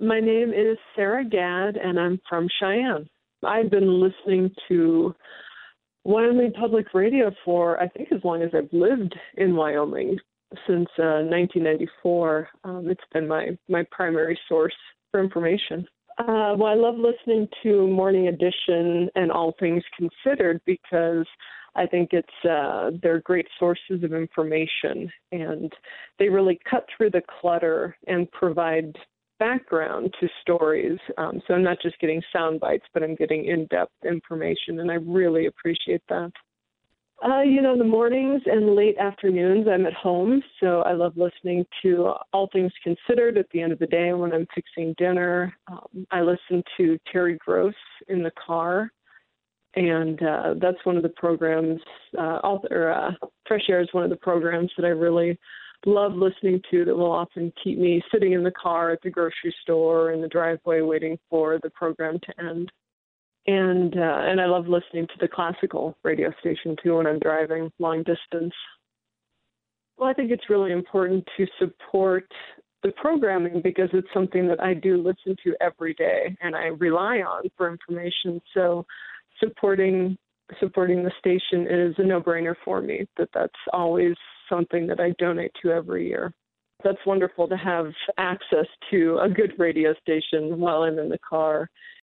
My name is Sarah Gadd, and I'm from Cheyenne. I've been listening to Wyoming Public Radio for, I think, as long as I've lived in Wyoming, since 1994. It's been my primary source for information. Well, I love listening to Morning Edition and All Things Considered because I think they're great sources of information, and they really cut through the clutter and provide background to stories. So I'm not just getting sound bites, but I'm getting in-depth information, and I really appreciate that. The mornings and late afternoons, I'm at home, so I love listening to All Things Considered at the end of the day when I'm fixing dinner. I listen to Terry Gross in the car, and that's one of the programs. Fresh Air is one of the programs that I really love listening to that will often keep me sitting in the car at the grocery store or in the driveway waiting for the program to end. And I love listening to the classical radio station, too, when I'm driving long distance. Well, I think it's really important to support the programming because it's something that I do listen to every day and I rely on for information. So supporting the station is a no-brainer for me. That's always something that I donate to every year. That's wonderful to have access to a good radio station while I'm in the car.